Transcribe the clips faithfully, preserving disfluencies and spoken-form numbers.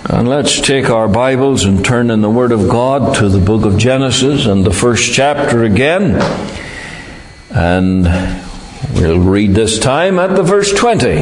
And let's take our Bibles and turn in the Word of God to the book of Genesis and the first chapter again. And we'll read this time at the verse twenty.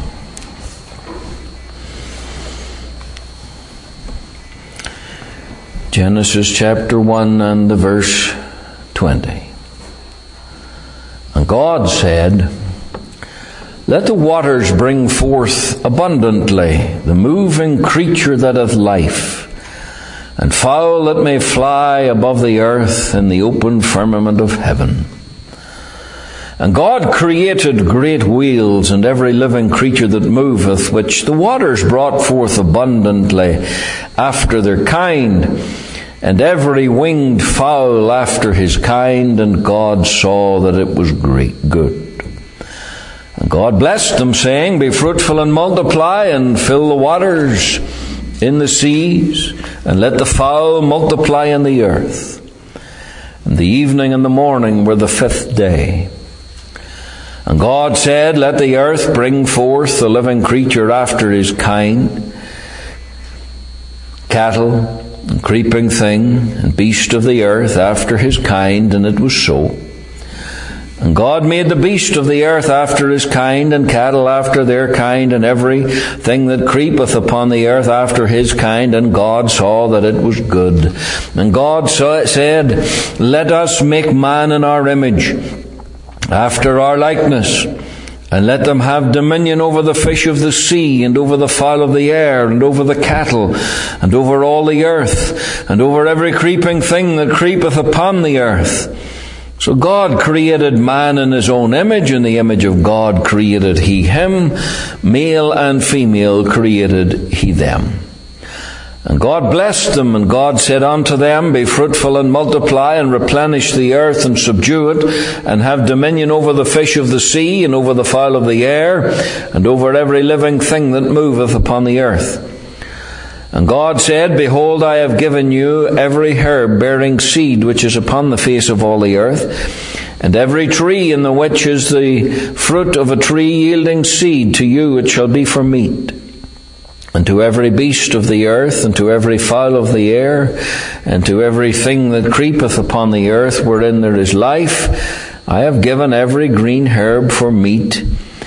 Genesis chapter one and the verse twenty. And God said, "Let the waters bring forth abundantly the moving creature that hath life, and fowl that may fly above the earth in the open firmament of heaven." And God created great wheels and every living creature that moveth, which the waters brought forth abundantly after their kind, and every winged fowl after his kind. And God saw that it was great good. And God blessed them, saying, "Be fruitful and multiply, and fill the waters in the seas, and let the fowl multiply in the earth." And the evening and the morning were the fifth day. And God said, "Let the earth bring forth the living creature after his kind, cattle, and creeping thing, and beast of the earth after his kind." And it was so. And God made the beast of the earth after his kind, and cattle after their kind, and every thing that creepeth upon the earth after his kind. And God saw that it was good. And God said, "Let us make man in our image, after our likeness, and let them have dominion over the fish of the sea, and over the fowl of the air, and over the cattle, and over all the earth, and over every creeping thing that creepeth upon the earth." So God created man in his own image. In the image of God created he him. Male and female created he them. And God blessed them, and God said unto them, "Be fruitful and multiply, and replenish the earth, and subdue it, and have dominion over the fish of the sea, and over the fowl of the air, and over every living thing that moveth upon the earth." And God said, "Behold, I have given you every herb bearing seed which is upon the face of all the earth, and every tree in the which is the fruit of a tree yielding seed, to you it shall be for meat. And to every beast of the earth, and to every fowl of the air, and to every thing that creepeth upon the earth wherein there is life, I have given every green herb for meat."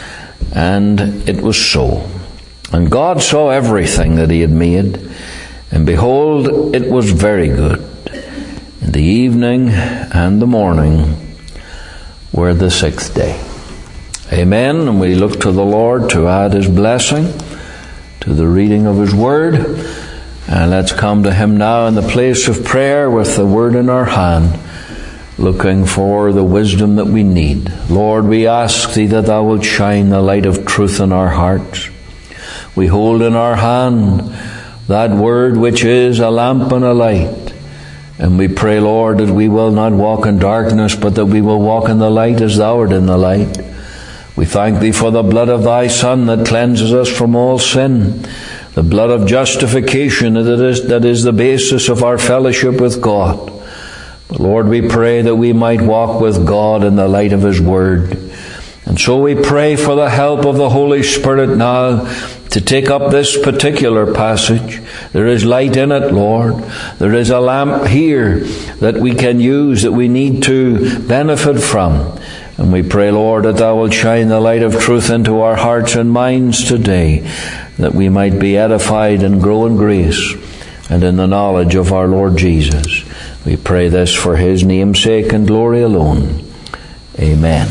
And it was so. And God saw everything that he had made, and behold, it was very good. And the evening and the morning were the sixth day. Amen. And we look to the Lord to add his blessing to the reading of his word. And let's come to him now in the place of prayer with the word in our hand, looking for the wisdom that we need. Lord, we ask thee that thou wilt shine the light of truth in our hearts. We hold in our hand that word which is a lamp and a light. And we pray, Lord, that we will not walk in darkness, but that we will walk in the light as thou art in the light. We thank thee for the blood of thy Son that cleanses us from all sin, the blood of justification that is, that is the basis of our fellowship with God. But Lord, we pray that we might walk with God in the light of his word. And so we pray for the help of the Holy Spirit now to take up this particular passage. There is light in it, Lord. There is a lamp here that we can use, that we need to benefit from. And we pray, Lord, that thou wilt shine the light of truth into our hearts and minds today, that we might be edified and grow in grace and in the knowledge of our Lord Jesus. We pray this for his name's sake and glory alone. Amen.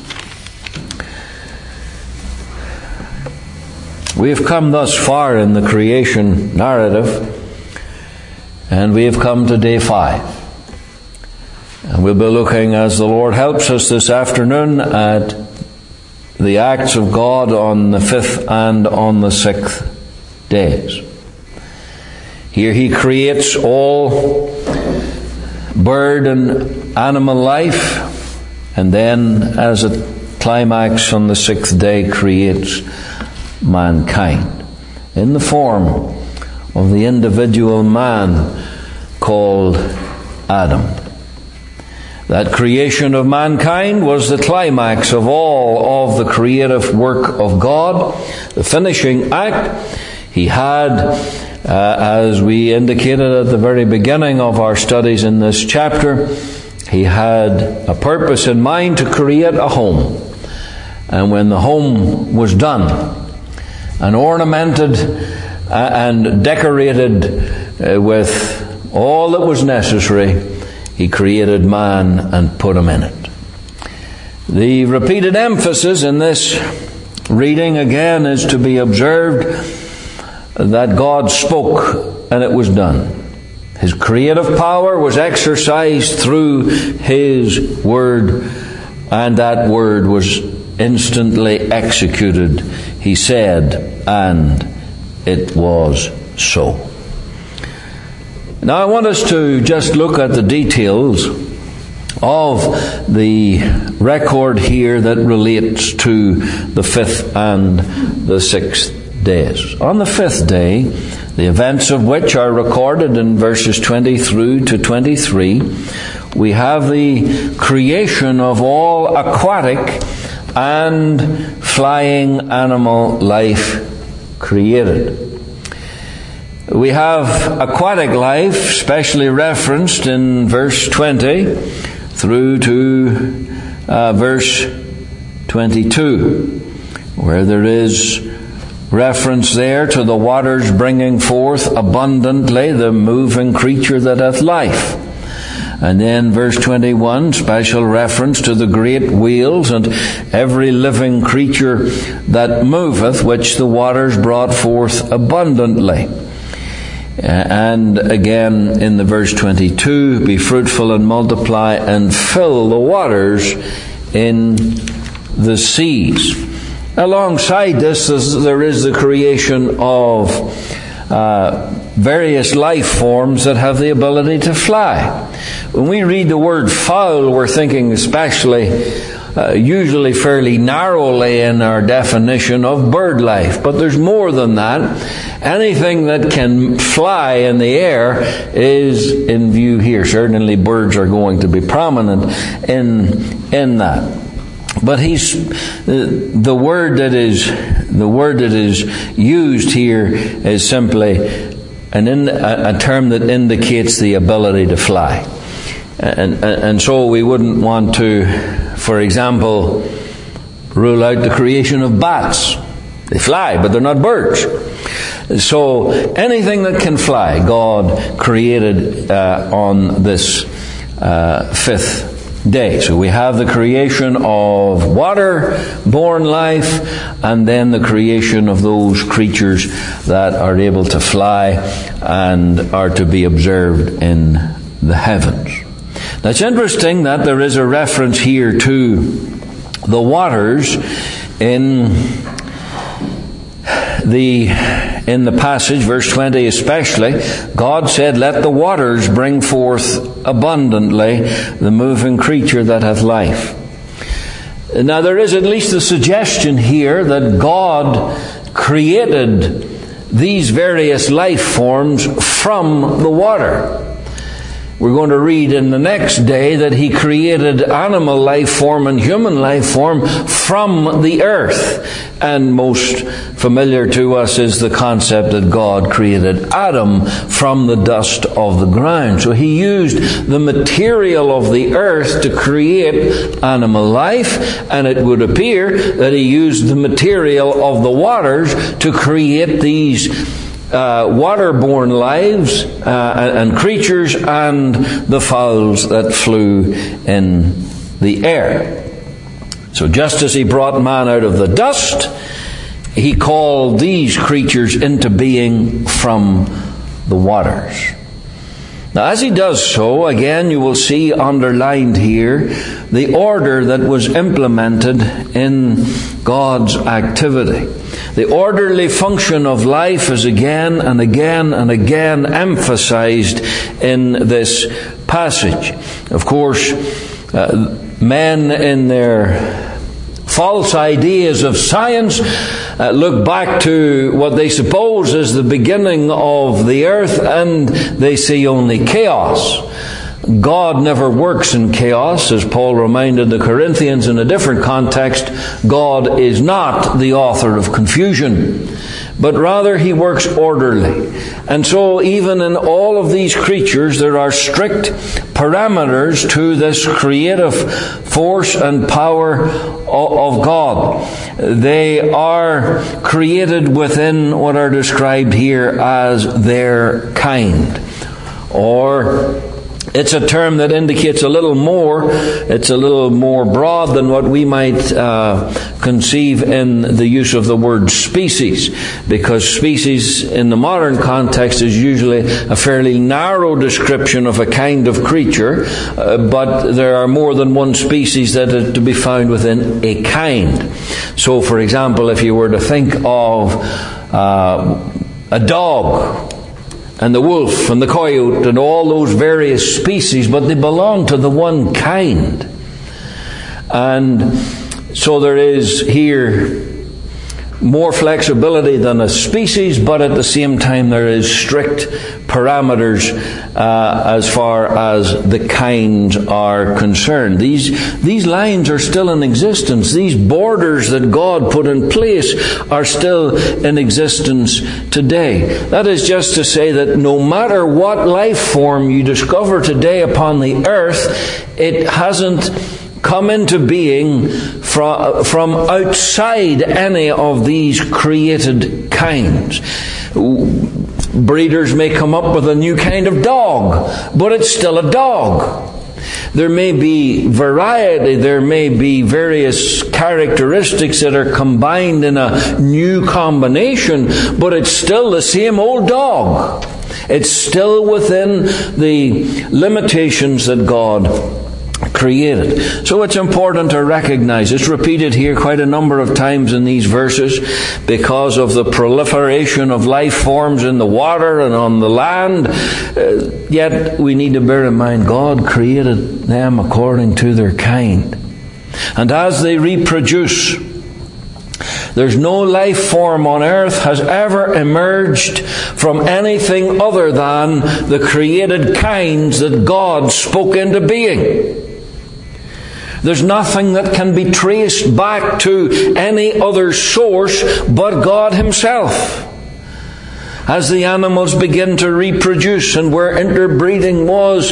We have come thus far in the creation narrative, and we have come to day five. And we'll be looking, as the Lord helps us this afternoon, at the acts of God on the fifth and on the sixth days. Here he creates all bird and animal life, and then as a climax on the sixth day creates mankind in the form of the individual man called Adam. That creation of mankind was the climax of all of the creative work of God, the finishing act. He had as we indicated at the very beginning of our studies in this chapter, he had a purpose in mind to create a home. And when the home was done and ornamented and decorated with all that was necessary, he created man and put him in it. The repeated emphasis in this reading again is to be observed that God spoke and it was done. His creative power was exercised through His Word, and that Word was instantly executed. He said, and it was so. Now I want us to just look at the details of the record here that relates to the fifth and the sixth days. On the fifth day, the events of which are recorded in verses twenty through to twenty-three, we have the creation of all aquatic and flying animal life created. We have aquatic life specially referenced in verse twenty through to uh, verse twenty-two, where there is reference there to the waters bringing forth abundantly the moving creature that hath life. And then verse twenty-one, special reference to the great whales and every living creature that moveth, which the waters brought forth abundantly. And again in the verse twenty-two, be fruitful and multiply and fill the waters in the seas. Alongside this, there is the creation of uh, various life forms that have the ability to fly. When we read the word fowl, we're thinking especially, uh, usually fairly narrowly in our definition of bird life. But there's more than that. Anything that can fly in the air is in view here. Certainly birds are going to be prominent in, in that. But he's the word that is the word that is used here is simply an in, a, a term that indicates the ability to fly, and, and and so we wouldn't want to, for example, rule out the creation of bats. They fly, but they're not birds. So anything that can fly, God created uh, on this uh, fifth day. So we have the creation of water-born life, and then the creation of those creatures that are able to fly and are to be observed in the heavens. Now it's interesting that there is a reference here to the waters in the in the passage, verse twenty especially. God said, let the waters bring forth abundantly the moving creature that hath life. Now there is at least a suggestion here that God created these various life forms from the water. We're going to read in the next day that He created animal life form and human life form from the earth. And most familiar to us is the concept that God created Adam from the dust of the ground. So He used the material of the earth to create animal life, and it would appear that He used the material of the waters to create these Uh, waterborne lives uh, and creatures and the fowls that flew in the air. So just as He brought man out of the dust, He called these creatures into being from the waters. Now as He does so, again you will see underlined here the order that was implemented in God's activity. The orderly function of life is again and again and again emphasized in this passage. Of course, uh, men in their false ideas of science uh, look back to what they suppose is the beginning of the earth, and they see only chaos. God never works in chaos, as Paul reminded the Corinthians in a different context. God is not the author of confusion, but rather He works orderly. And so even in all of these creatures, there are strict parameters to this creative force and power of God. They are created within what are described here as their kind. Or it's a term that indicates a little more. It's a little more broad than what we might uh, conceive in the use of the word species, because species in the modern context is usually a fairly narrow description of a kind of creature, uh, but there are more than one species that are to be found within a kind. So, for example, if you were to think of uh, a dog, and the wolf and the coyote and all those various species, but they belong to the one kind. And so there is here more flexibility than a species, but at the same time there is strict parameters uh, as far as the kinds are concerned. These, these lines are still in existence. These borders that God put in place are still in existence today. That is just to say that no matter what life form you discover today upon the earth, it hasn't come into being from, from outside any of these created kinds. Breeders may come up with a new kind of dog, but it's still a dog. There may be variety, there may be various characteristics that are combined in a new combination, but it's still the same old dog. It's still within the limitations that God created. So it's important to recognize, it's repeated here quite a number of times in these verses, because of the proliferation of life forms in the water and on the land. Uh, yet we need to bear in mind God created them according to their kind. And as they reproduce, there's no life form on earth has ever emerged from anything other than the created kinds that God spoke into being. There's nothing that can be traced back to any other source but God Himself. As the animals begin to reproduce, and where interbreeding was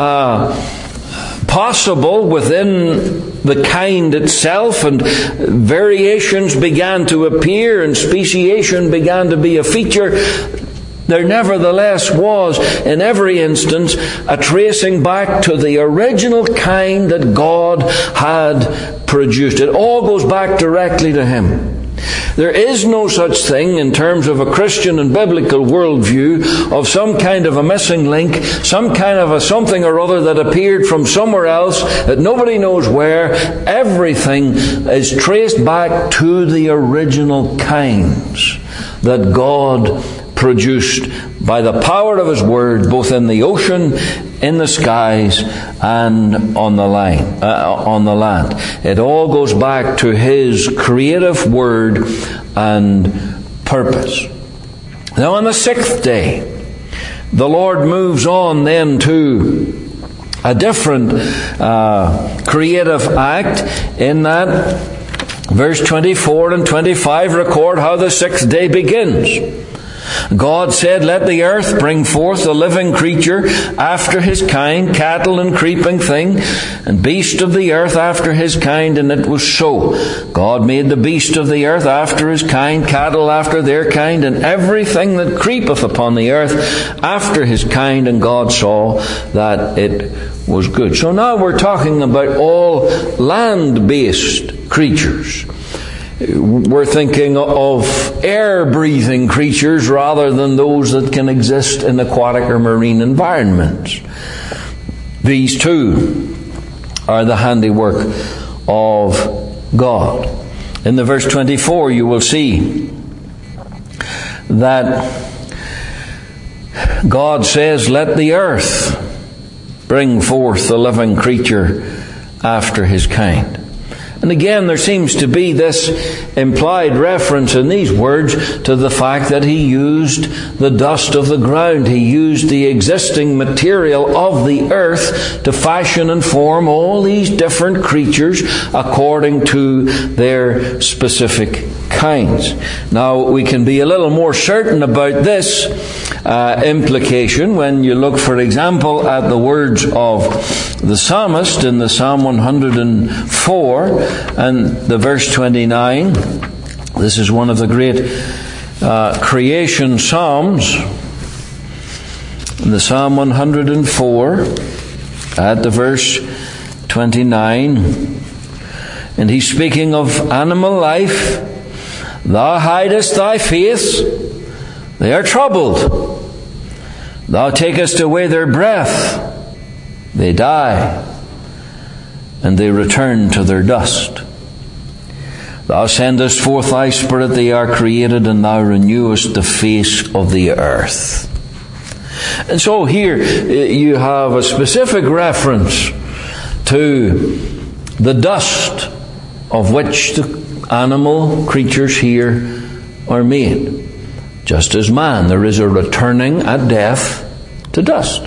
uh, possible within the kind itself, and variations began to appear and speciation began to be a feature, there nevertheless was, in every instance, a tracing back to the original kind that God had produced. It all goes back directly to Him. There is no such thing in terms of a Christian and biblical worldview of some kind of a missing link, some kind of a something or other that appeared from somewhere else that nobody knows where. Everything is traced back to the original kinds that God produced by the power of His Word, both in the ocean, in the skies, and on the line, uh, on the land. It all goes back to His creative Word and purpose. Now on the sixth day, the Lord moves on then to a different uh, creative act, in that verse twenty-four and twenty-five record how the sixth day begins. God said, "Let the earth bring forth a living creature after his kind, cattle and creeping thing, and beast of the earth after his kind." And it was so. God made the beast of the earth after his kind, cattle after their kind, and everything that creepeth upon the earth after his kind. And God saw that it was good. So now we're talking about all land-based creatures. We're thinking of air-breathing creatures rather than those that can exist in aquatic or marine environments. These too are the handiwork of God. In the verse twenty-four, you will see that God says, "Let the earth bring forth a living creature after his kind." And again, there seems to be this implied reference in these words to the fact that He used the dust of the ground. He used the existing material of the earth to fashion and form all these different creatures according to their specific kinds. Now, we can be a little more certain about this uh, implication when you look, for example, at the words of the psalmist in the Psalm one hundred four and the verse twenty-nine. This is one of the great uh, creation psalms. In the Psalm one hundred four, at the verse twenty-nine, and he's speaking of animal life. Thou hidest thy face, they are troubled. Thou takest away their breath, they die, and they return to their dust. Thou sendest forth thy Spirit, they are created, and thou renewest the face of the earth. And so here you have a specific reference to the dust of which the animal creatures here are made. Just as man, there is a returning at death to dust.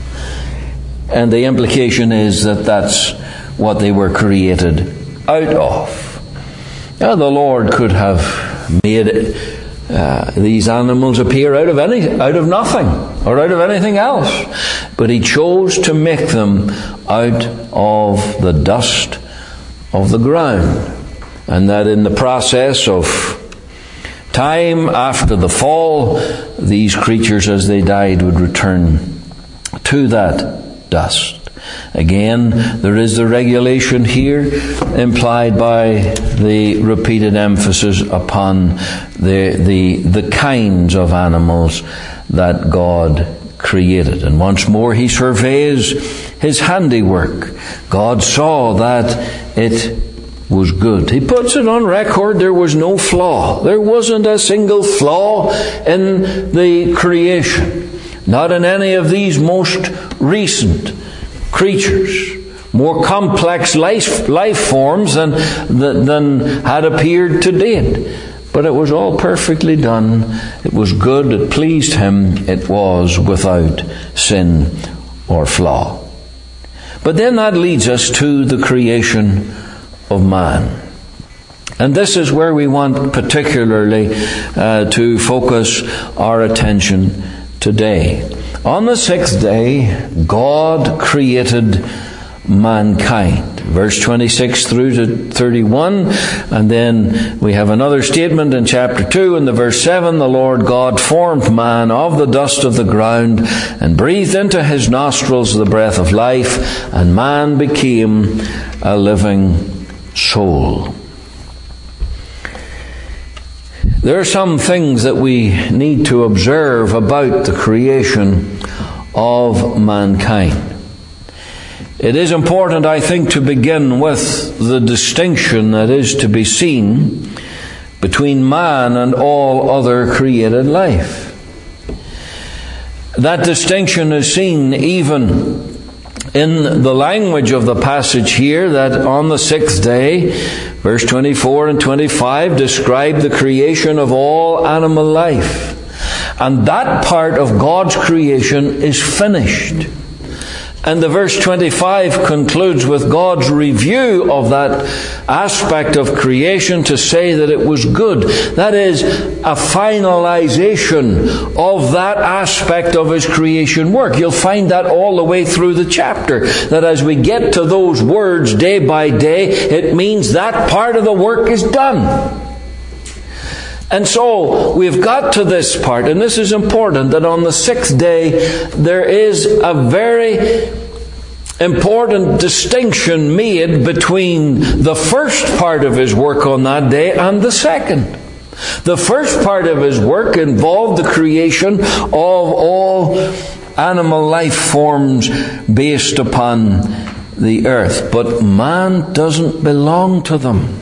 And the implication is that that's what they were created out of. Now, the Lord could have made uh, these animals appear out of any, out of nothing, or out of anything else. But He chose to make them out of the dust of the ground. And that in the process of time after the fall, these creatures as they died would return to that dust. Again, there is the regulation here implied by the repeated emphasis upon the, the, the kinds of animals that God created. And once more He surveys His handiwork. God saw that it was good. He puts it on record there was no flaw. There wasn't a single flaw in the creation. Not in any of these most recent creatures. More complex life, life forms than, than had appeared to date. But it was all perfectly done. It was good. It pleased Him. It was without sin or flaw. But then that leads us to the creation of man. And this is where we want particularly uh, to focus our attention today. On the sixth day, God created mankind. Verse twenty-six through to thirty-one. And then we have another statement in chapter two in the verse seven. The Lord God formed man of the dust of the ground and breathed into his nostrils the breath of life, and man became a living soul. There are some things that we need to observe about the creation of mankind. It is important, I think, to begin with the distinction that is to be seen between man and all other created life. That distinction is seen even in the language of the passage here, that on the sixth day, verse twenty-four and twenty-five, describe the creation of all animal life. And that part of God's creation is finished. And the verse twenty-five concludes with God's review of that aspect of creation to say that it was good. That is a finalization of that aspect of His creation work. You'll find that all the way through the chapter. That as we get to those words day by day, it means that part of the work is done. And so we've got to this part, and this is important, that on the sixth day there is a very important distinction made between the first part of His work on that day and the second. The first part of His work involved the creation of all animal life forms based upon the earth. But man doesn't belong to them.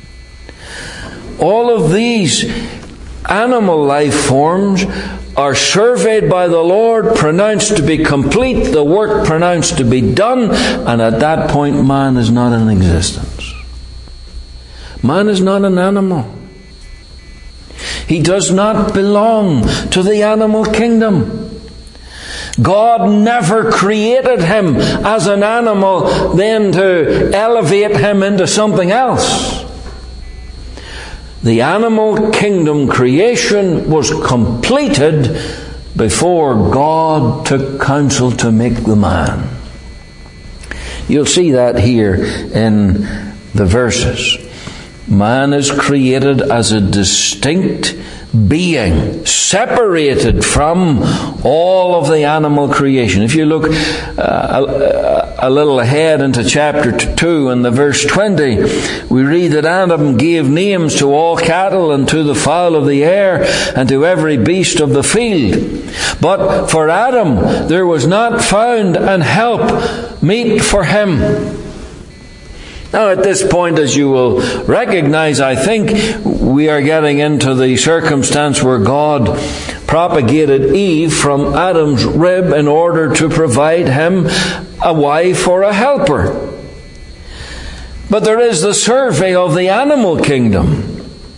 All of these animal life forms are surveyed by the Lord, pronounced to be complete, the work pronounced to be done, and at that point man is not in existence. Man is not an animal. He does not belong to the animal kingdom. God never created him as an animal then to elevate him into something else. The animal kingdom creation was completed before God took counsel to make the man. You'll see that here in the verses. Man is created as a distinct being, separated from all of the animal creation. If you look uh, a, a little ahead into chapter two and the verse twenty, we read that Adam gave names to all cattle and to the fowl of the air and to every beast of the field. But for Adam there was not found an help meet for him. Now at this point, as you will recognize, I think we are getting into the circumstance where God propagated Eve from Adam's rib in order to provide him a wife or a helper. But there is the survey of the animal kingdom.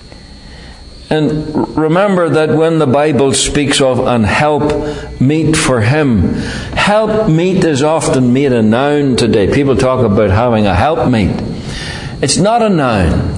And remember that when the Bible speaks of an help meet for him, help meet is often made a noun today. People talk about having a helpmate. It's not a noun,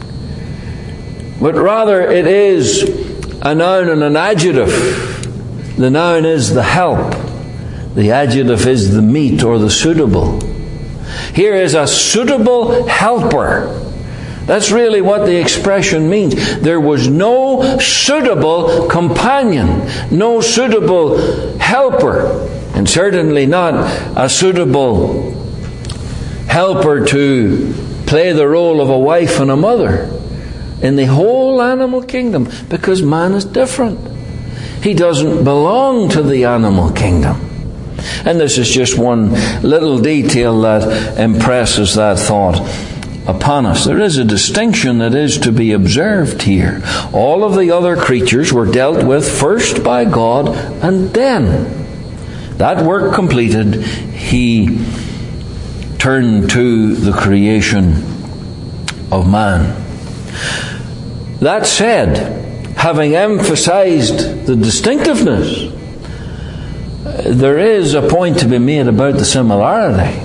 but rather it is a noun and an adjective. The noun is the help. The adjective is the meet or the suitable. Here is a suitable helper. That's really what the expression means. There was no suitable companion, no suitable helper, and certainly not a suitable helper to play the role of a wife and a mother in the whole animal kingdom, because man is different. He doesn't belong to the animal kingdom. And this is just one little detail that impresses that thought upon us. There is a distinction that is to be observed here. All of the other creatures were dealt with first by God, and then, that work completed, He turned to the creation of man. That said, having emphasized the distinctiveness, there is a point to be made about the similarity.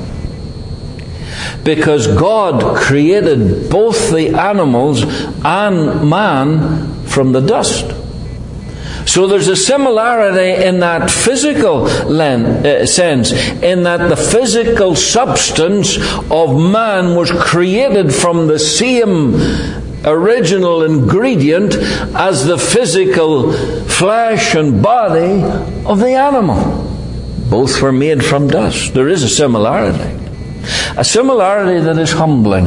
Because God created both the animals and man from the dust. So there's a similarity in that physical len- uh, sense, in that the physical substance of man was created from the same original ingredient as the physical flesh and body of the animal. Both were made from dust. There is a similarity. A similarity that is humbling.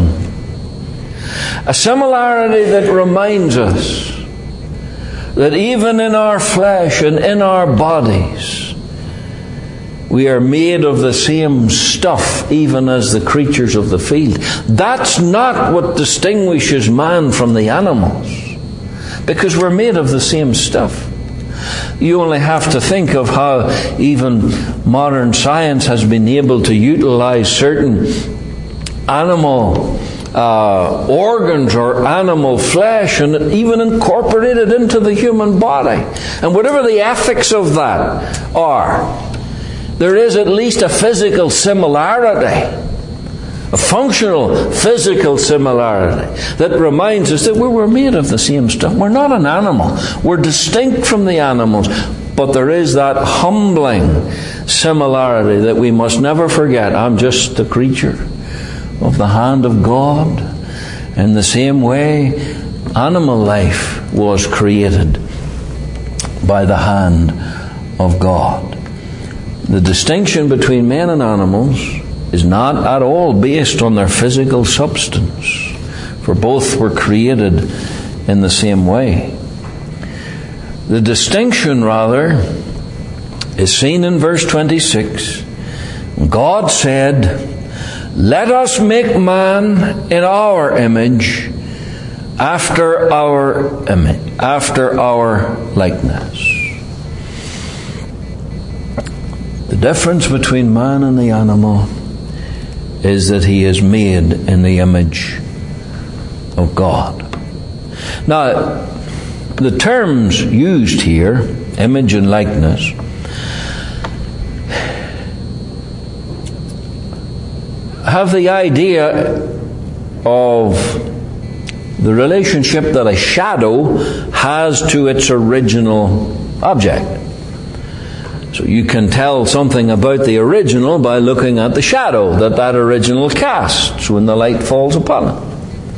A similarity that reminds us that even in our flesh and in our bodies, we are made of the same stuff, even as the creatures of the field. That's not what distinguishes man from the animals, because we're made of the same stuff. You only have to think of how even modern science has been able to utilize certain animal uh, organs or animal flesh and even incorporate it into the human body. And whatever the ethics of that are, there is at least a physical similarity, a functional physical similarity that reminds us that we were made of the same stuff. We're not an animal. We're distinct from the animals. But there is that humbling similarity that we must never forget. I'm just a creature of the hand of God. In the same way, animal life was created by the hand of God. The distinction between men and animals is not at all based on their physical substance, for both were created in the same way. The distinction, rather, is seen in verse twenty-six. God said, "Let us make man in our image, after our image, after our likeness." The difference between man and the animal is that he is made in the image of God. Now, the terms used here, image and likeness, have the idea of the relationship that a shadow has to its original object. So you can tell something about the original by looking at the shadow that that original casts when the light falls upon it.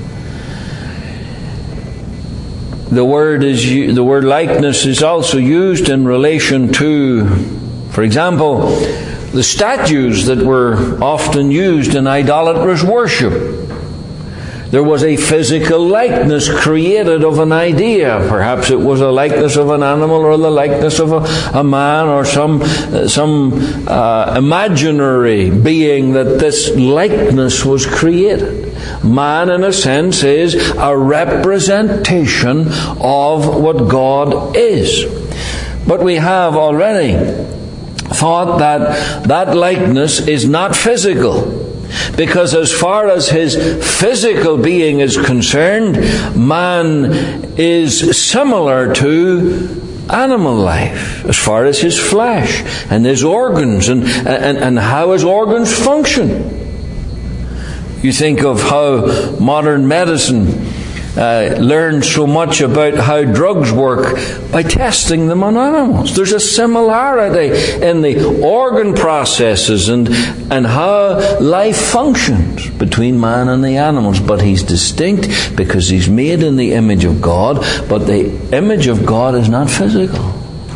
The word is the word likeness is also used in relation to, for example, the statues that were often used in idolatrous worship. There was a physical likeness created of an idea. Perhaps it was a likeness of an animal, or the likeness of a, a man, or some uh, some uh, imaginary being that this likeness was created. Man, in a sense, is a representation of what God is. But we have already thought that that likeness is not physical. Because as far as his physical being is concerned, man is similar to animal life as far as his flesh and his organs and, and, and how his organs function. You think of how modern medicine uh, learns so much about how drugs work by testing them on animals. There's a similarity in the organ processes and, and how life functions between man and the animals. But he's distinct because he's made in the image of God, but the image of God is not physical.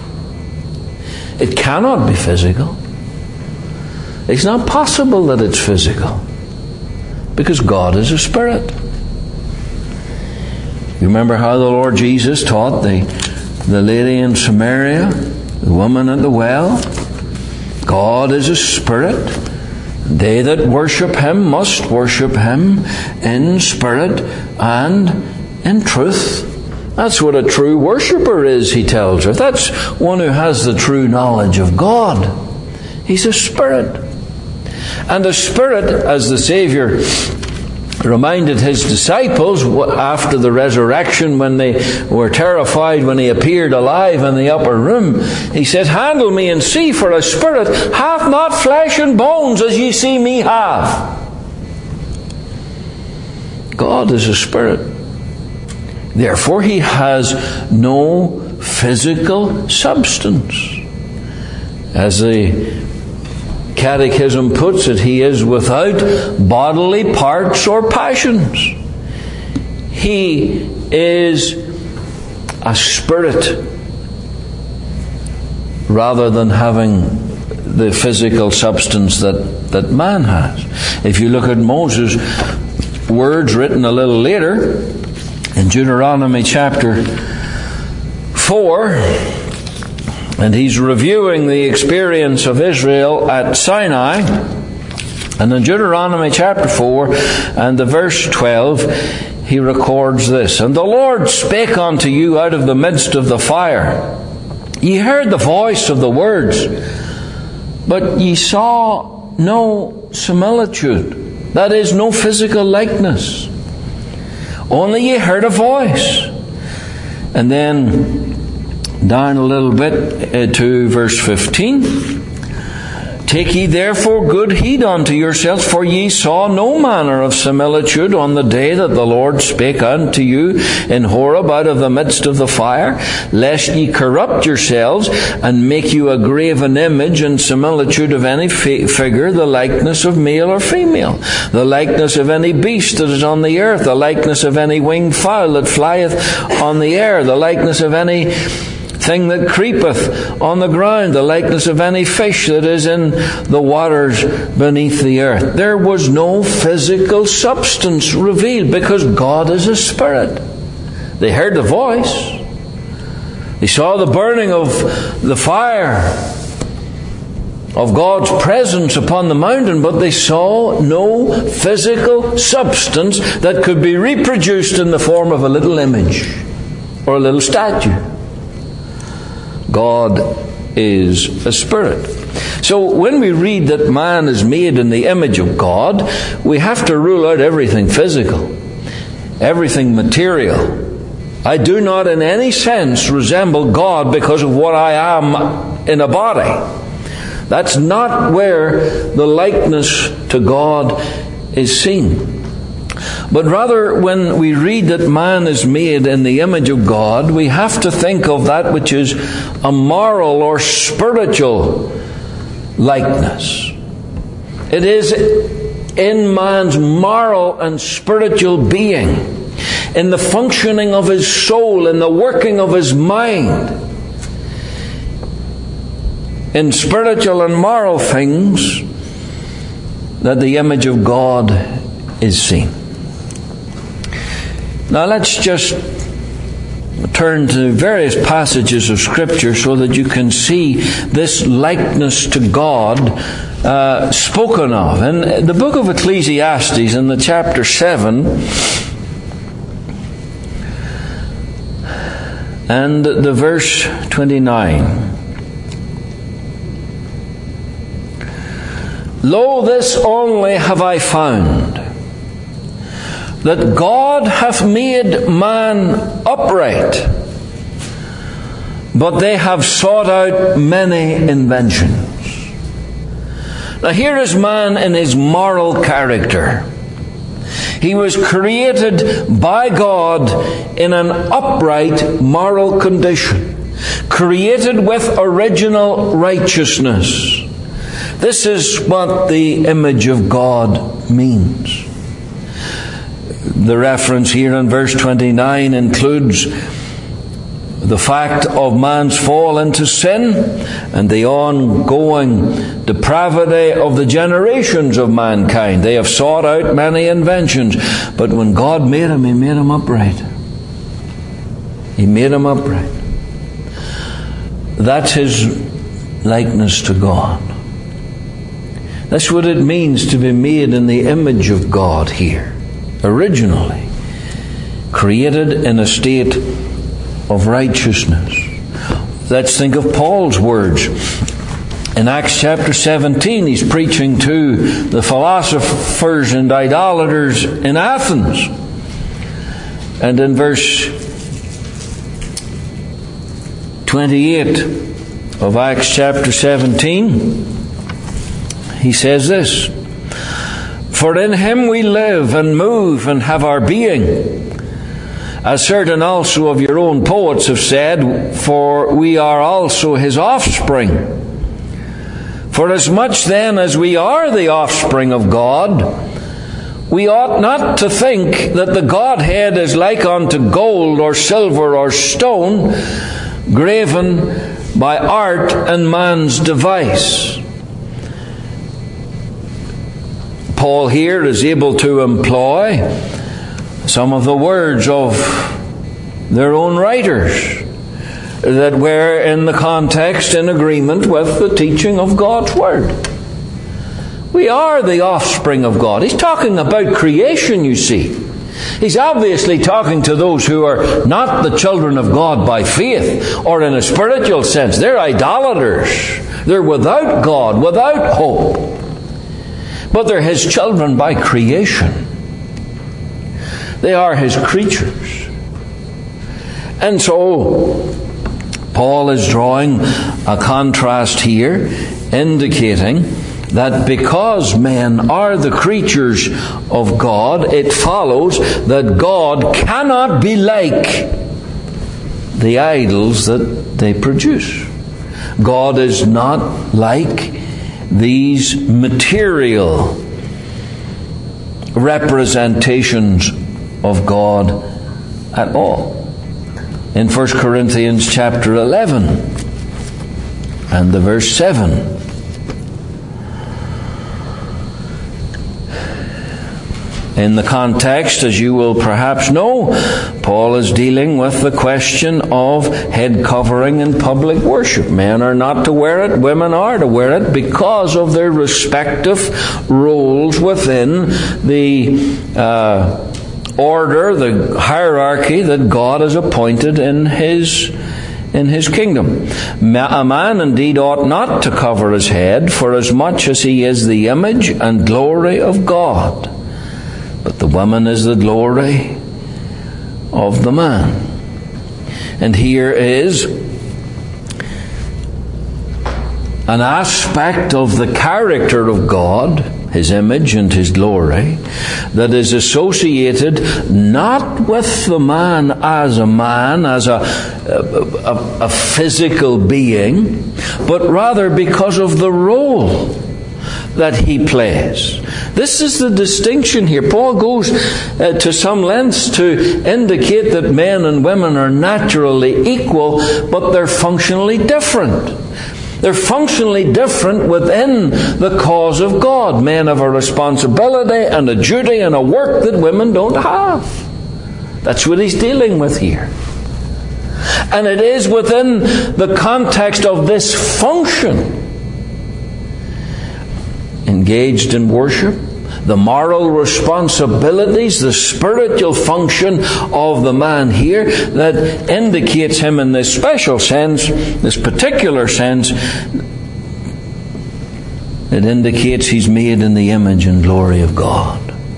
It cannot be physical. It's not possible that it's physical, because God is a spirit. You remember how the Lord Jesus taught the, the lady in Samaria, the woman at the well? God is a spirit. They that worship him must worship him in spirit and in truth. That's what a true worshipper is, he tells her. That's one who has the true knowledge of God. He's a spirit. And a spirit, as the Savior reminded his disciples after the resurrection, when they were terrified when he appeared alive in the upper room, he said, "Handle me and see, for a spirit hath not flesh and bones as ye see me have." God is a spirit. Therefore he has no physical substance. As the Catechism puts it, he is without bodily parts or passions. He is a spirit rather than having the physical substance that, that man has. If you look at Moses' words written a little later in Deuteronomy chapter four, and he's reviewing the experience of Israel at Sinai. And in Deuteronomy chapter four and the verse twelve, he records this: "And the Lord spake unto you out of the midst of the fire. Ye heard the voice of the words, but ye saw no similitude." That is, no physical likeness. Only ye heard a voice. And then down a little bit to verse fifteen. "Take ye therefore good heed unto yourselves, for ye saw no manner of similitude on the day that the Lord spake unto you in Horeb out of the midst of the fire, lest ye corrupt yourselves, and make you a graven image and similitude of any fi- figure, the likeness of male or female, the likeness of any beast that is on the earth, the likeness of any winged fowl that flieth on the air, the likeness of any thing that creepeth on the ground, the likeness of any fish that is in the waters beneath the earth." There was no physical substance revealed because God is a spirit. They heard the voice. They saw the burning of the fire of God's presence upon the mountain, but they saw no physical substance that could be reproduced in the form of a little image or a little statue. God is a spirit. So when we read that man is made in the image of God, we have to rule out everything physical, everything material. I do not in any sense resemble God because of what I am in a body. That's not where the likeness to God is seen. But rather, when we read that man is made in the image of God, we have to think of that which is a moral or spiritual likeness. It is in man's moral and spiritual being, in the functioning of his soul, in the working of his mind, in spiritual and moral things, that the image of God is seen. Now let's just turn to various passages of Scripture so that you can see this likeness to God uh, spoken of. In the book of Ecclesiastes, in the chapter seven, and the verse twenty-nine. Lo, this only have I found, that God hath made man upright, but they have sought out many inventions. Now here is man in his moral character. He was created by God in an upright moral condition, created with original righteousness. This is what the image of God means. The reference here in verse twenty-nine includes the fact of man's fall into sin and the ongoing depravity of the generations of mankind. They have sought out many inventions, but when God made him, He made him upright. He made him upright. That's His likeness to God. That's what it means to be made in the image of God here. Originally created in a state of righteousness. Let's think of Paul's words. In Acts chapter seventeen, he's preaching to the philosophers and idolaters in Athens. And in verse twenty-eight of Acts chapter seventeen, he says this: For in Him we live and move and have our being, as certain also of your own poets have said, for we are also His offspring. For as much then as we are the offspring of God, we ought not to think that the Godhead is like unto gold or silver or stone, graven by art and man's device. Paul here is able to employ some of the words of their own writers that were in the context in agreement with the teaching of God's Word. We are the offspring of God. He's talking about creation, you see. He's obviously talking to those who are not the children of God by faith or in a spiritual sense. They're idolaters. They're without God, without hope. But they're His children by creation. They are His creatures. And so, Paul is drawing a contrast here, indicating that because men are the creatures of God, it follows that God cannot be like the idols that they produce. God is not like these material representations of God at all. In First Corinthians chapter eleven and the verse seven, in the context, as you will perhaps know, Paul is dealing with the question of head covering in public worship. Men are not to wear it, women are to wear it because of their respective roles within the uh, order, the hierarchy that God has appointed in His in His kingdom. A man indeed ought not to cover his head, for as much as he is the image and glory of God. But the woman is the glory of the man. And here is an aspect of the character of God, His image and His glory, that is associated not with the man as a man, as a, a, a physical being, but rather because of the role that he plays. This is the distinction here. Paul goes uh, to some lengths to indicate that men and women are naturally equal, but they're functionally different. They're functionally different within the cause of God. Men have a responsibility and a duty and a work that women don't have. That's what he's dealing with here. And it is within the context of this function, engaged in worship, the moral responsibilities, the spiritual function of the man here, that indicates him in this special sense, this particular sense. It indicates he's made in the image and glory of God.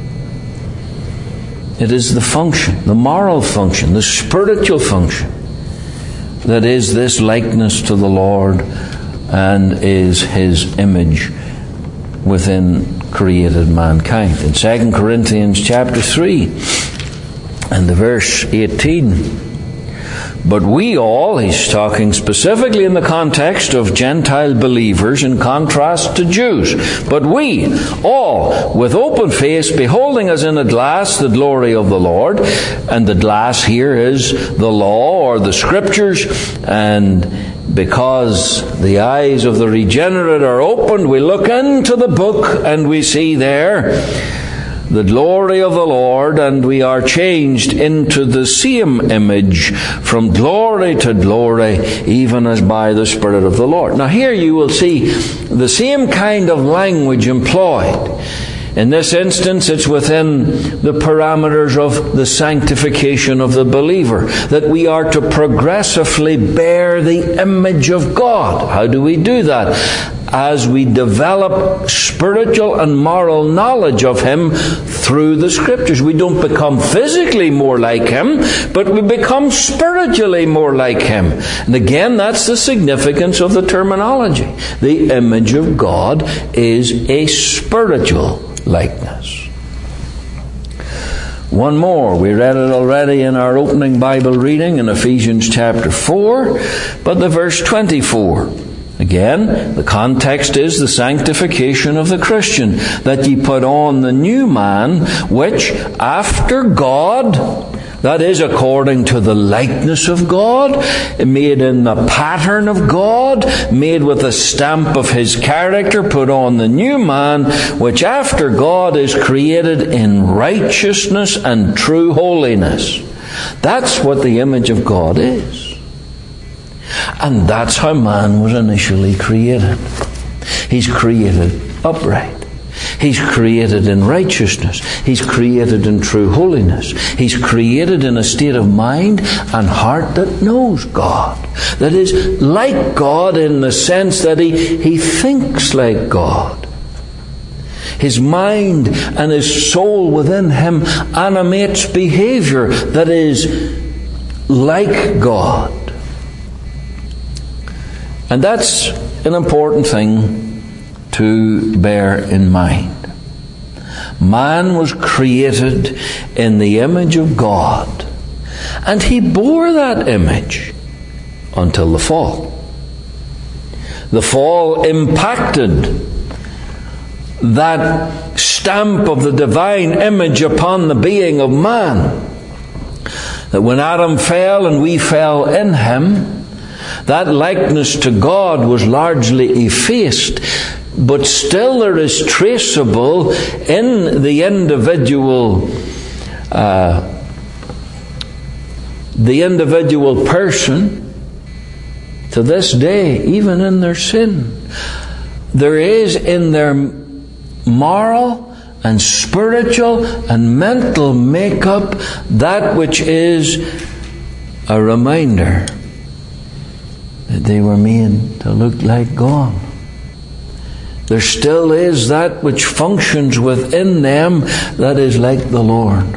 It is the function, the moral function, the spiritual function, that is this likeness to the Lord and is His image within created mankind. In Second Corinthians chapter three and the verse eighteen, but we all, he's talking specifically in the context of Gentile believers in contrast to Jews, but we all, with open face, beholding as in a glass the glory of the Lord, and the glass here is the law or the Scriptures, and because the eyes of the regenerate are opened, we look into the book and we see there the glory of the Lord, and we are changed into the same image from glory to glory, even as by the Spirit of the Lord. Now here you will see the same kind of language employed. In this instance, it's within the parameters of the sanctification of the believer, that we are to progressively bear the image of God. How do we do that? As we develop spiritual and moral knowledge of Him through the Scriptures. We don't become physically more like Him, but we become spiritually more like Him. And again, that's the significance of the terminology. The image of God is a spiritual likeness. One more. We read it already in our opening Bible reading in Ephesians chapter four, but the verse twenty-four. Again, the context is the sanctification of the Christian, that ye put on the new man, which after God, that is according to the likeness of God, made in the pattern of God, made with the stamp of His character, put on the new man, which after God is created in righteousness and true holiness. That's what the image of God is. And that's how man was initially created. He's created upright. He's created in righteousness. He's created in true holiness. He's created in a state of mind and heart that knows God. That is like God in the sense that he, he thinks like God. His mind and his soul within him animates behavior that is like God. And that's an important thing to bear in mind. Man was created in the image of God, and he bore that image until the fall. The fall impacted that stamp of the divine image upon the being of man. That when Adam fell and we fell in him, that likeness to God was largely effaced, but still there is traceable in the individual, uh, the individual person to this day, even in their sin. There is in their moral and spiritual and mental makeup that which is a reminder that they were made to look like God. There still is that which functions within them that is like the Lord.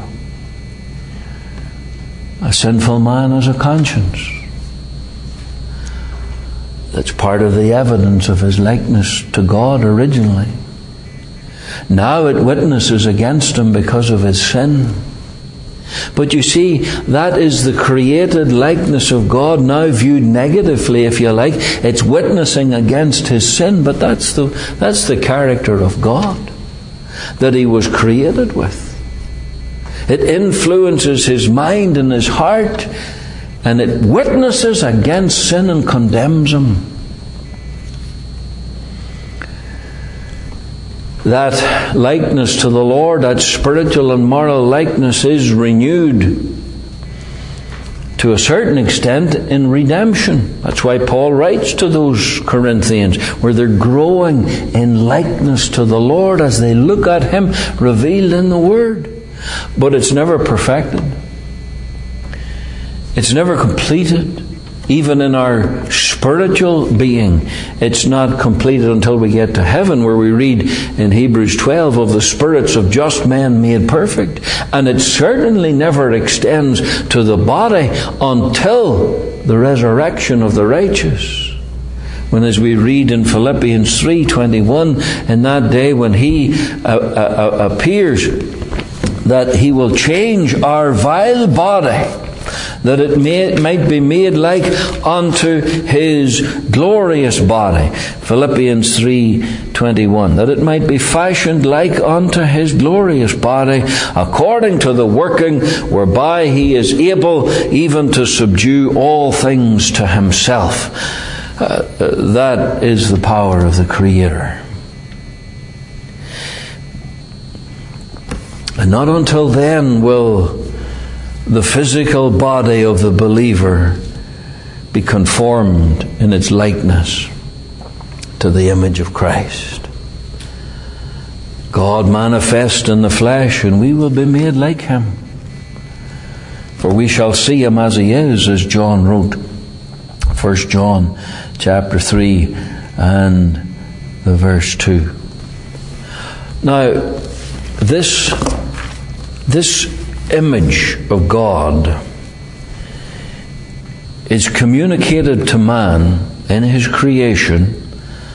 A sinful man has a conscience. That's part of the evidence of his likeness to God originally. Now it witnesses against him because of his sin. But you see, that is the created likeness of God, now viewed negatively, if you like. It's witnessing against his sin, but that's the, that's the character of God that he was created with. It influences his mind and his heart, and it witnesses against sin and condemns him. That likeness to the Lord, that spiritual and moral likeness, is renewed to a certain extent in redemption. That's why Paul writes to those Corinthians, where they're growing in likeness to the Lord as they look at him revealed in the Word. But it's never perfected. It's never completed. Even in our spiritual being, it's not completed until we get to heaven, where we read in Hebrews twelve of the spirits of just men made perfect. And it certainly never extends to the body until the resurrection of the righteous. When, as we read in Philippians three twenty-one, in that day when he uh, uh, appears, that he will change our vile body, that it may, might be made like unto his glorious body. Philippians three twenty-one. That it might be fashioned like unto his glorious body, according to the working whereby he is able even to subdue all things to himself. Uh, that is the power of the Creator. And not until then will the physical body of the believer be conformed in its likeness to the image of Christ. God manifest in the flesh, and we will be made like him. For we shall see him as he is, as John wrote, First John chapter three and the verse two. Now, this this image of God is communicated to man in his creation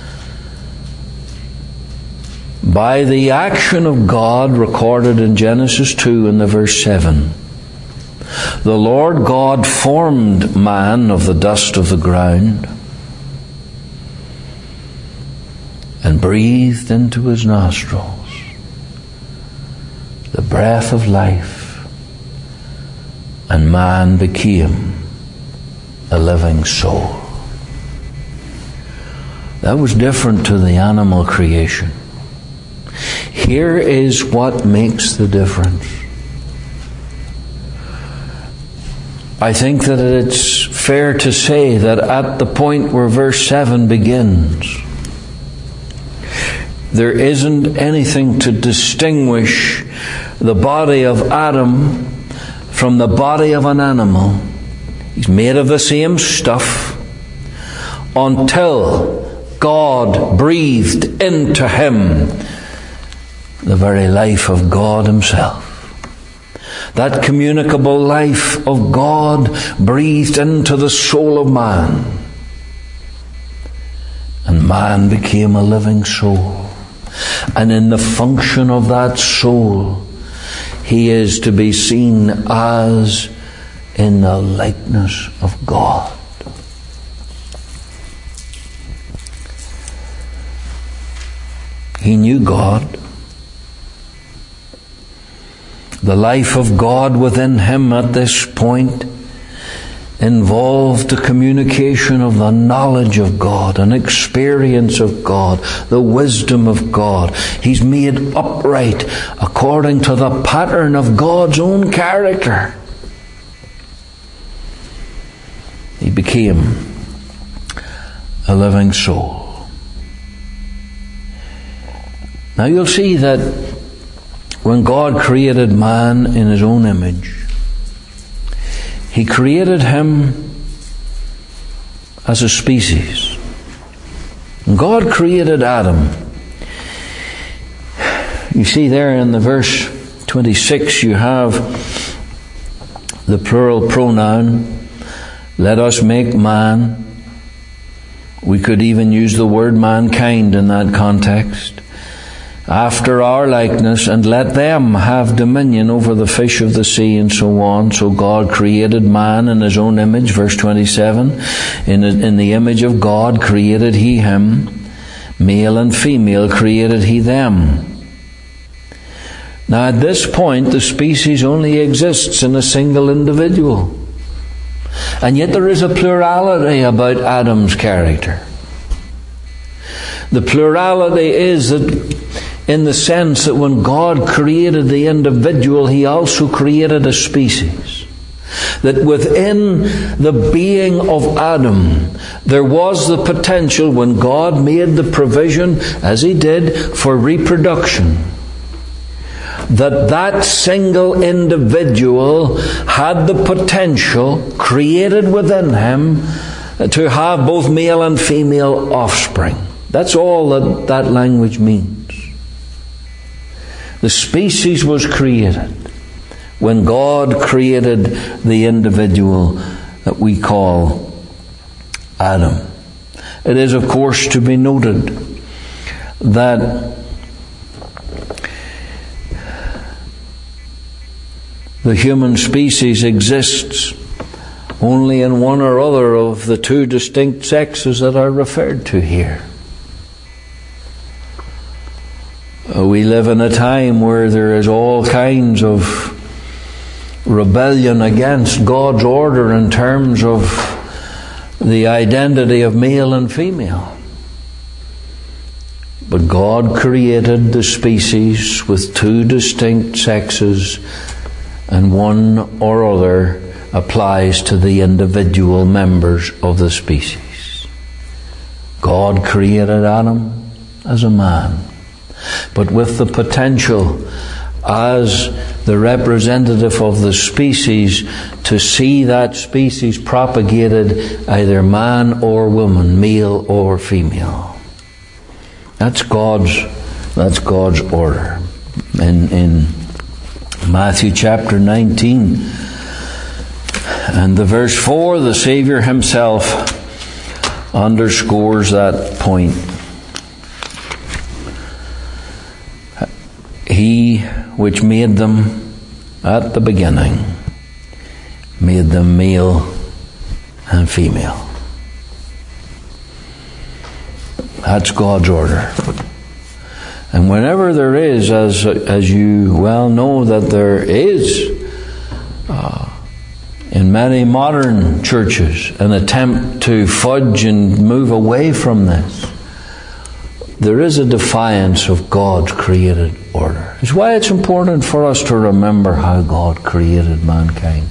by the action of God recorded in Genesis two and the verse seven. The Lord God formed man of the dust of the ground and breathed into his nostrils the breath of life, and man became a living soul. That was different to the animal creation. Here is what makes the difference. I think that it's fair to say that at the point where verse seven begins, there isn't anything to distinguish the body of Adam from the body of an animal. He's made of the same stuff until God breathed into him the very life of God himself. That communicable life of God breathed into the soul of man, and man became a living soul. And in the function of that soul, he is to be seen as in the likeness of God. He knew God. The life of God within him at this point involved the communication of the knowledge of God, an experience of God, the wisdom of God. He's made upright according to the pattern of God's own character. He became a living soul. Now you'll see that when God created man in his own image, he created him as a species. And God created Adam. You see there in the verse twenty-six, you have the plural pronoun, let us make man We could even use the word mankind in that context. After our likeness, and let them have dominion over the fish of the sea, and so on. So God created man in his own image, verse twenty-seven. In, in the image of God created he him. Male and female created he them. Now at this point, the species only exists in a single individual. And yet there is a plurality about Adam's character. The plurality is that in the sense that when God created the individual, he also created a species. That within the being of Adam, there was the potential, when God made the provision, as he did, for reproduction, that that single individual had the potential created within him to have both male and female offspring. That's all that that language means. The species was created when God created the individual that we call Adam. It is, of course, to be noted that the human species exists only in one or other of the two distinct sexes that are referred to here. We live in a time where there is all kinds of rebellion against God's order in terms of the identity of male and female. But God created the species with two distinct sexes, and one or other applies to the individual members of the species. God created Adam as a man, but with the potential as the representative of the species to see that species propagated either man or woman, male or female. That's God's that's God's order. In in Matthew chapter nineteen and the verse four, the Savior himself underscores that point. He which made them at the beginning made them male and female. That's God's order. And whenever there is, as as you well know, that there is uh, in many modern churches an attempt to fudge and move away from this, there is a defiance of God's created order. It's why it's important for us to remember how God created mankind.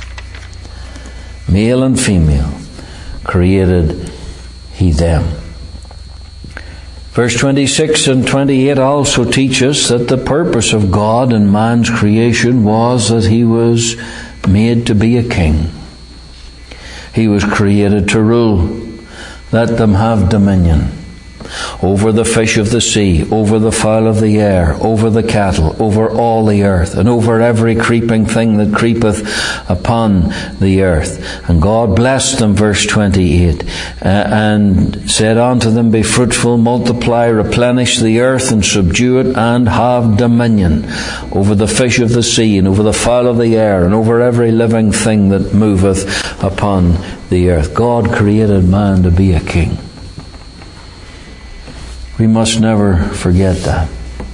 Male and female created he them. Verse twenty-six and twenty-eight also teach us that the purpose of God in man's creation was that he was made to be a king. He was created to rule. Let them have dominion over the fish of the sea, over the fowl of the air, over the cattle, over all the earth, and over every creeping thing that creepeth upon the earth. And God blessed them, verse twenty-eight, uh, and said unto them, be fruitful, multiply, replenish the earth, and subdue it, and have dominion over the fish of the sea, and over the fowl of the air, and over every living thing that moveth upon the earth. God created man to be a king. We must never forget that.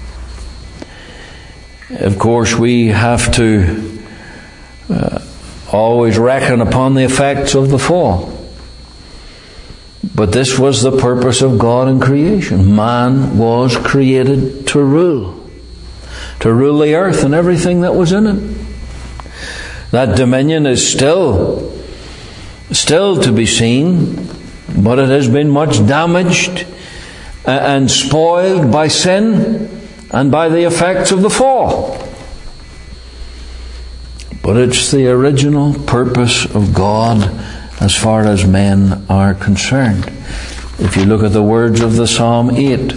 Of course, we have to uh, always reckon upon the effects of the fall. But this was the purpose of God in creation. Man was created to rule. To rule the earth and everything that was in it. That dominion is still, still to be seen, but it has been much damaged and spoiled by sin and by the effects of the fall. But it's the original purpose of God as far as men are concerned. If you look at the words of the Psalm eight,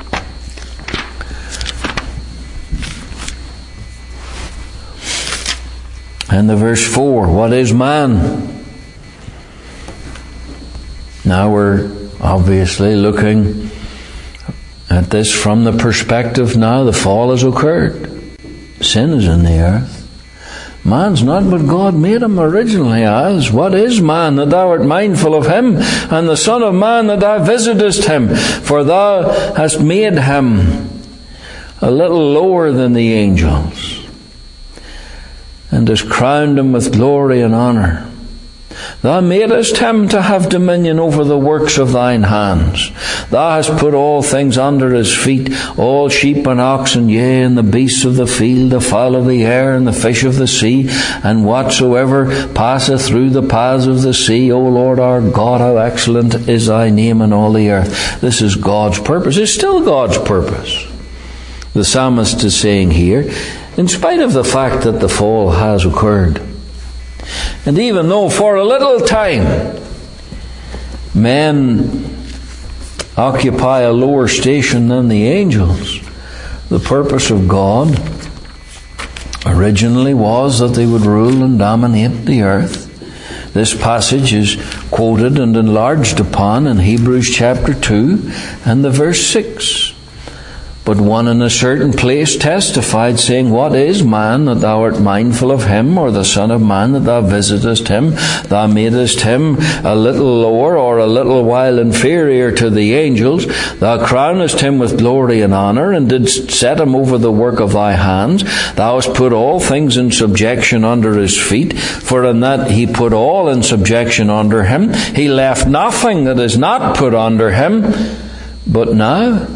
and the verse four, what is man? Now we're obviously looking at this from the perspective now the fall has occurred. Sin is in the earth. Man's not what God made him originally as. What is man that thou art mindful of him, and the Son of Man that thou visitest him? For thou hast made him a little lower than the angels, and hast crowned him with glory and honour. Thou madest him to have dominion over the works of thine hands. Thou hast put all things under his feet, all sheep and oxen, yea, and the beasts of the field, the fowl of the air, and the fish of the sea, and whatsoever passeth through the paths of the sea. O Lord our God, how excellent is thy name in all the earth. This is God's purpose. It's still God's purpose. The psalmist is saying here, in spite of the fact that the fall has occurred, and even though for a little time men occupy a lower station than the angels, the purpose of God originally was that they would rule and dominate the earth. This passage is quoted and enlarged upon in Hebrews chapter two and the verse six. But one in a certain place testified, saying, What is man that thou art mindful of him, or the Son of Man that thou visitest him? Thou madest him a little lower, or a little while inferior to the angels. Thou crownest him with glory and honour, and didst set him over the work of thy hands. Thou hast put all things in subjection under his feet, for in that he put all in subjection under him, he left nothing that is not put under him. But now...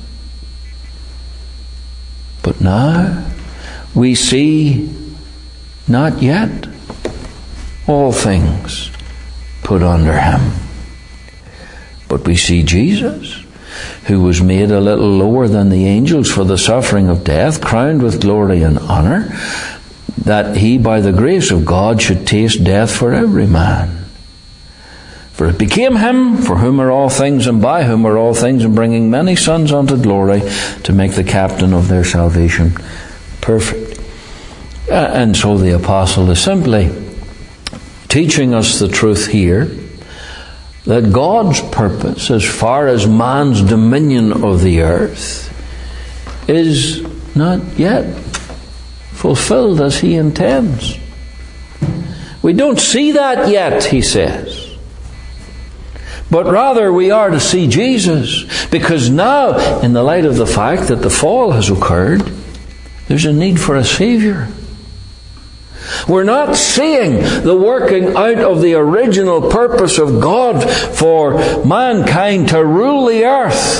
But now we see not yet all things put under him. But we see Jesus, who was made a little lower than the angels for the suffering of death, crowned with glory and honour, that he by the grace of God should taste death for every man. For it became him, for whom are all things, and by whom are all things, and bringing many sons unto glory, to make the captain of their salvation perfect. Uh, and so the apostle is simply teaching us the truth here, that God's purpose, as far as man's dominion of the earth, is not yet fulfilled as he intends. We don't see that yet, he says. But rather we are to see Jesus, because now, in the light of the fact that the fall has occurred, there's a need for a Saviour. We're not seeing the working out of the original purpose of God for mankind to rule the earth.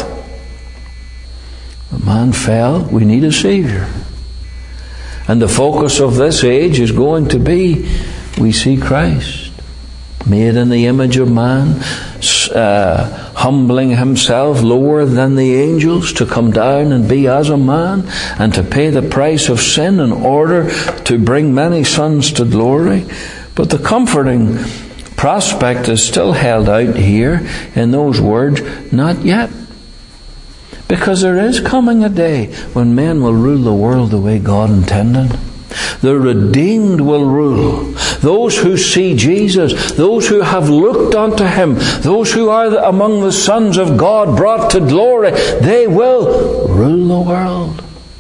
When man fell, we need a Saviour. And the focus of this age is going to be, we see Christ, made in the image of man, uh, humbling himself lower than the angels to come down and be as a man and to pay the price of sin in order to bring many sons to glory. But the comforting prospect is still held out here in those words, not yet. Because there is coming a day when men will rule the world the way God intended. The redeemed will rule. Those who see Jesus, those who have looked unto him, those who are among the sons of God brought to glory, they will rule the world.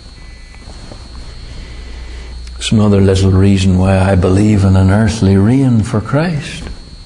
It's another little reason why I believe in an earthly reign for Christ.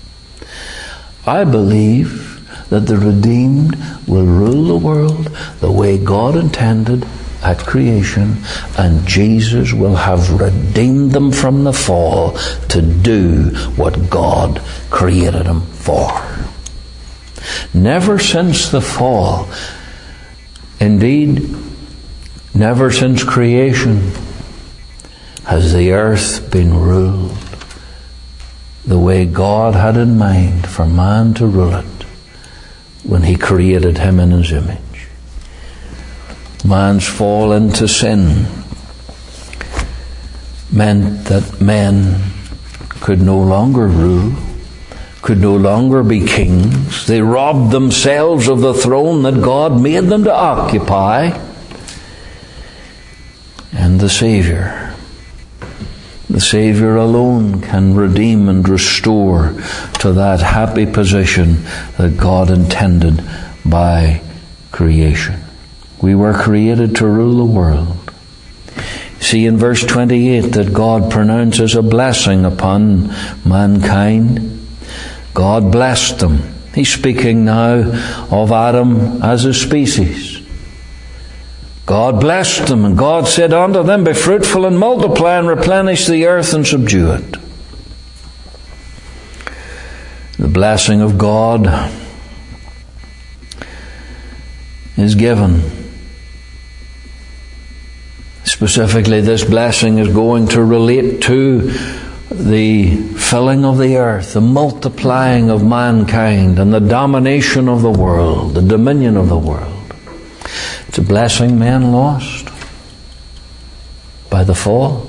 I believe that the redeemed will rule the world the way God intended at creation, and Jesus will have redeemed them from the fall to do what God created them for. Never since the fall, indeed, never since creation, has the earth been ruled the way God had in mind for man to rule it when he created him in his image. Man's fall into sin meant that men could no longer rule, could no longer be kings. They robbed themselves of the throne that God made them to occupy. And the Saviour, the The Saviour alone can redeem and restore to that happy position that God intended by creation. We were created to rule the world. See in verse twenty-eight that God pronounces a blessing upon mankind. God blessed them. He's speaking now of Adam as a species. God blessed them, and God said unto them, Be fruitful and multiply and replenish the earth and subdue it. The blessing of God is given. Specifically, this blessing is going to relate to the filling of the earth, the multiplying of mankind, and the domination of the world, the dominion of the world. It's a blessing man lost by the fall.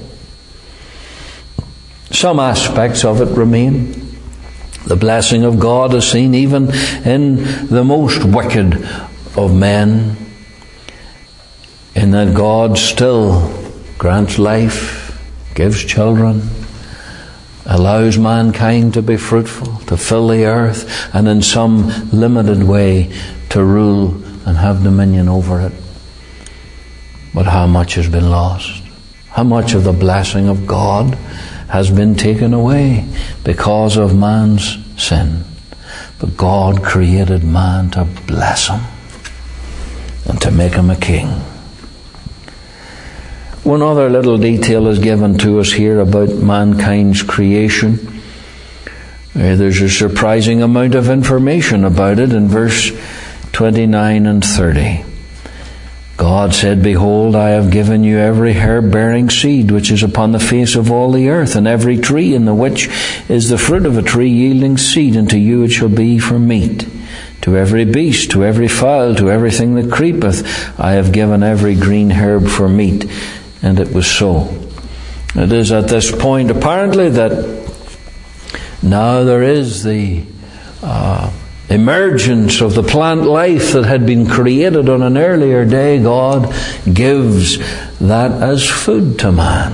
Some aspects of it remain. The blessing of God is seen even in the most wicked of men, in that God still grants life, gives children, allows mankind to be fruitful, to fill the earth, and in some limited way to rule and have dominion over it. But how much has been lost? How much of the blessing of God has been taken away because of man's sin? But God created man to bless him and to make him a king. One other little detail is given to us here about mankind's creation. Uh, there's a surprising amount of information about it in verse twenty-nine and thirty. God said, Behold, I have given you every herb bearing seed which is upon the face of all the earth, and every tree in the which is the fruit of a tree yielding seed, and to you it shall be for meat. To every beast, to every fowl, to everything that creepeth, I have given every green herb for meat. And it was so. It is at this point, apparently, that now there is the uh, emergence of the plant life that had been created on an earlier day. God gives that as food to man.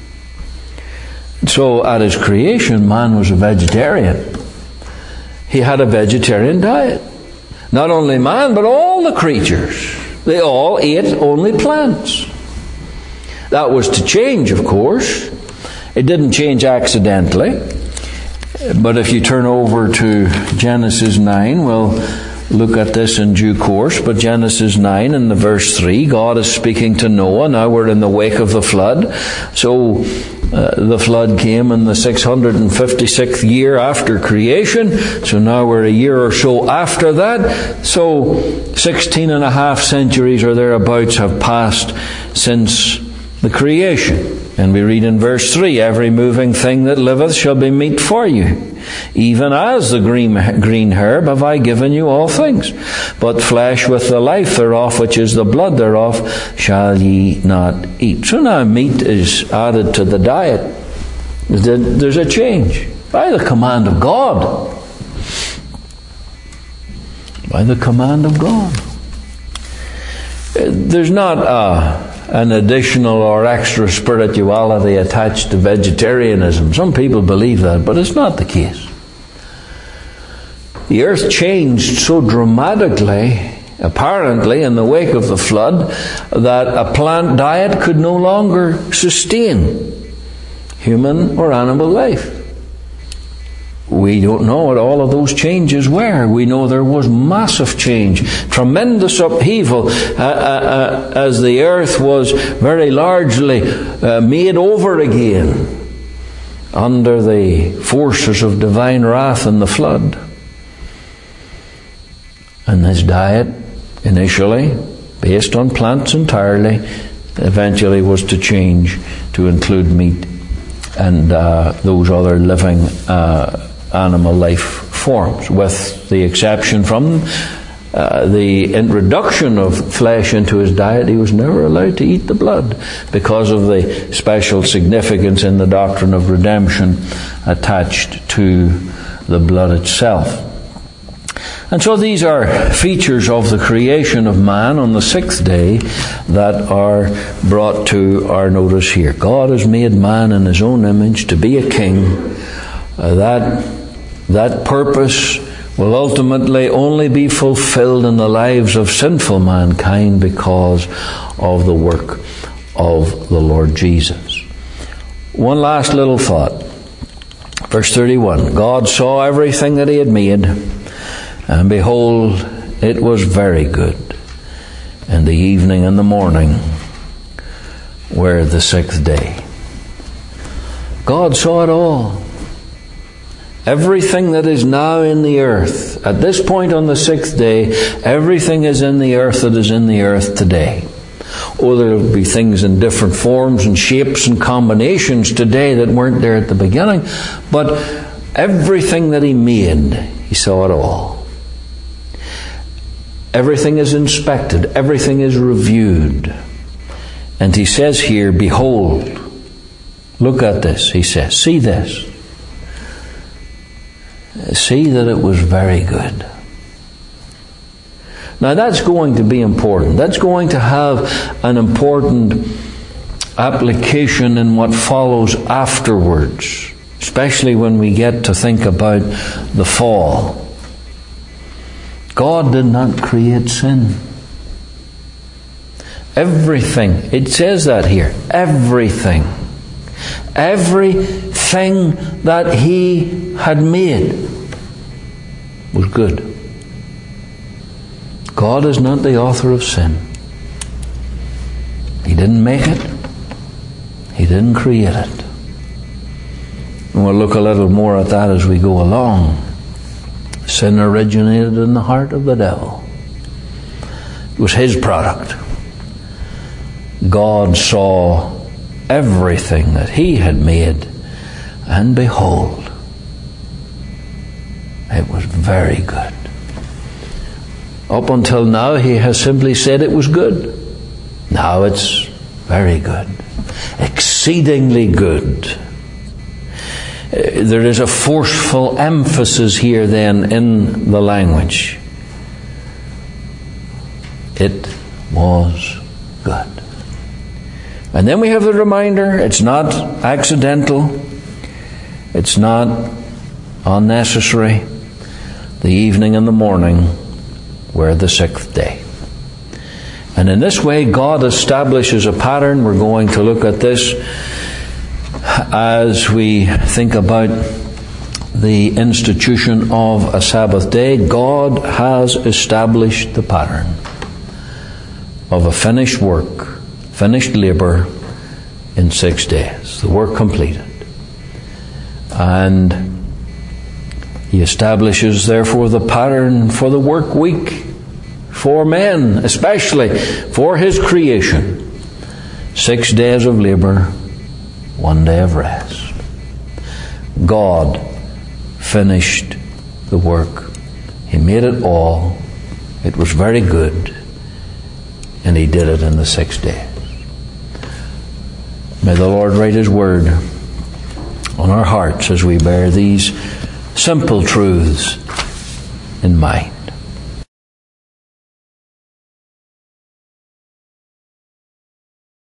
So at his creation, man was a vegetarian. He had a vegetarian diet. Not only man, but all the creatures. They all ate only plants. That was to change, of course. It didn't change accidentally. But if you turn over to Genesis nine, we'll look at this in due course. But Genesis nine in the verse three, God is speaking to Noah. Now we're in the wake of the flood. So uh, the flood came in the six hundred fifty-sixth year after creation. So now we're a year or so after that. So sixteen and a half centuries or thereabouts have passed since the creation. And we read in verse three, Every moving thing that liveth shall be meat for you. Even as the green, green herb have I given you all things. But flesh with the life thereof, which is the blood thereof, shall ye not eat. So now meat is added to the diet. There's a change. By the command of God. By the command of God. There's not a... an additional or extra spirituality attached to vegetarianism. Some people believe that, but it's not the case. The earth changed so dramatically, apparently, in the wake of the flood, that a plant diet could no longer sustain human or animal life. We don't know what all of those changes were. We know there was massive change, tremendous upheaval, uh, uh, uh, as the earth was very largely uh, made over again under the forces of divine wrath and the flood. And this diet, initially, based on plants entirely, eventually was to change to include meat and uh, those other living uh, animal life forms, with the exception from uh, the introduction of flesh into his diet. He was never allowed to eat the blood because of the special significance in the doctrine of redemption attached to the blood itself. And so these are features of the creation of man on the sixth day that are brought to our notice here. God has made man in his own image to be a king. Uh, that, that purpose will ultimately only be fulfilled in the lives of sinful mankind because of the work of the Lord Jesus. One last little thought. Verse thirty-one, God saw everything that he had made, and behold, it was very good. And the evening and the morning were the sixth day. God saw it all. Everything that is now in the earth, at this point on the sixth day, everything is in the earth that is in the earth today. Oh, there will be things in different forms and shapes and combinations today that weren't there at the beginning. But everything that he made, he saw it all. Everything is inspected. Everything is reviewed. And he says here, behold, look at this, he says, see this. See that it was very good. Now that's going to be important. That's going to have an important application in what follows afterwards, especially when we get to think about the fall. God did not create sin. Everything, it says that here, everything. Everything that he had made was good. God is not the author of sin. He didn't make it. He didn't create it. And we'll look a little more at that as we go along. Sin originated in the heart of the devil. It was his product. God saw everything that he had made, and behold, it was very good. Up until now, he has simply said it was good. Now it's very good. Exceedingly good. There is a forceful emphasis here then in the language. It was good. And then we have the reminder, it's not accidental. It's not unnecessary. The evening and the morning were the sixth day. And in this way, God establishes a pattern. We're going to look at this as we think about the institution of a Sabbath day. God has established the pattern of a finished work, finished labor in six days. The work completed. And he establishes, therefore, the pattern for the work week, for men, especially for his creation. Six days of labor, one day of rest. God finished the work. He made it all. It was very good. And he did it in the six days. May the Lord write his word on our hearts as we bear these simple truths in mind.